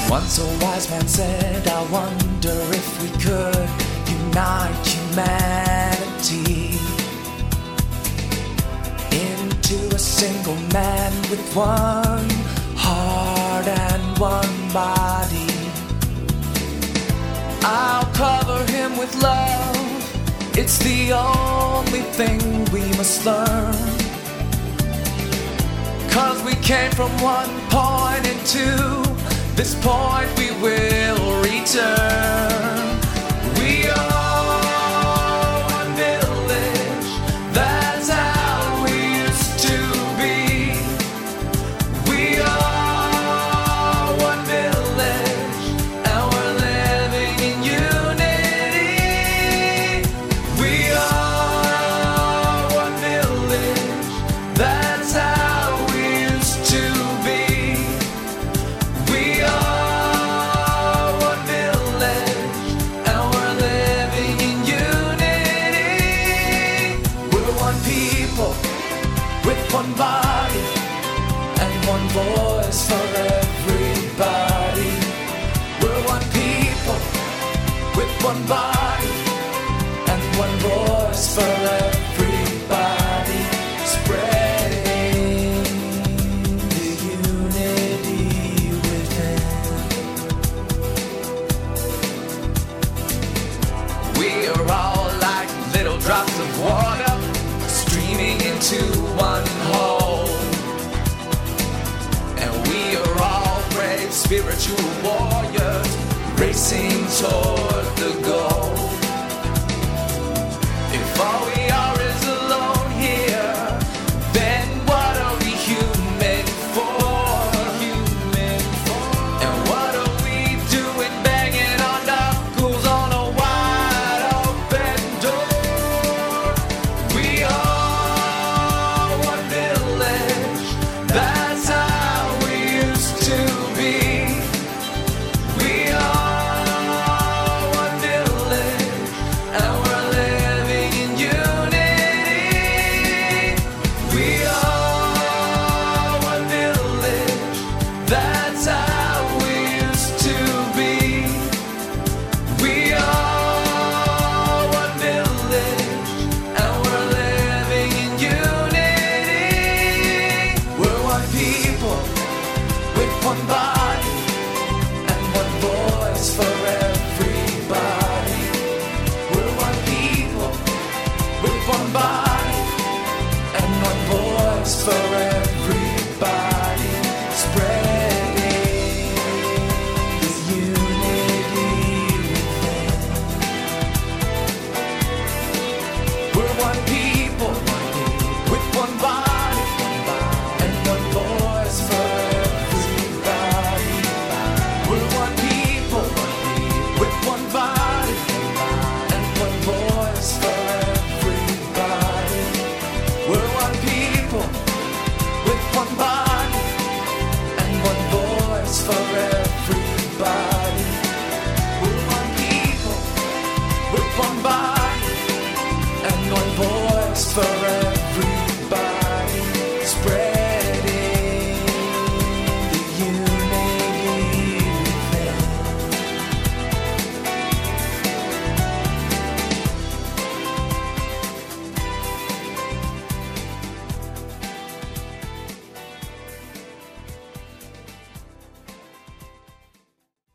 Once a wise man said, I wonder if we could unite humanity into a single man with one heart and one body. I'll cover him with love, it's the only thing we must learn. 'Cause we came from one point, and to this point we will return. We are one village, that's how we used to be. We are one village, and we're living in unity. We are one village, that's how we used to be. We are one village, and we're living in unity. We're one people with one body and one voice for everybody. We're one people with one body and one voice for everybody. Spreading the unity within. We are all like little drops of water streaming into one hole. And we are all brave spiritual warriors racing toward the goal. If all we are is alone here, then what are we human for? And what are we doing banging our knuckles on a wide open door? We are one village, that's how we used to be. We are one village, and we're living in unity. We are one village, that's how we used to be. We are one village, and we're living in unity. We're one people with one body and one voice for everybody. We're one people with one body and one voice for everybody. Spreading the unity within. We're one people with one body and one voice for everybody. We're one people with one body and one voice for everybody. We're one people with one body and one voice for everybody. We're one people with one body and one voice for everybody.